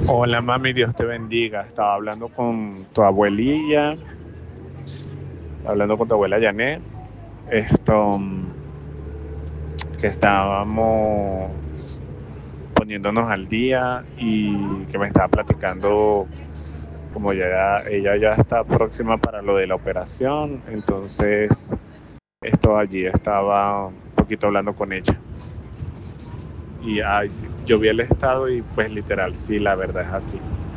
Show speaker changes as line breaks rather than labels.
Hola mami, Dios te bendiga. Estaba hablando con tu abuelilla, hablando con tu abuela Janet, esto, que estábamos poniéndonos al día y que me estaba platicando como ella ya está próxima para lo de la operación, entonces esto allí estaba un poquito hablando con ella. Y ay, sí, yo vi el estado y pues literal, sí, la verdad es así.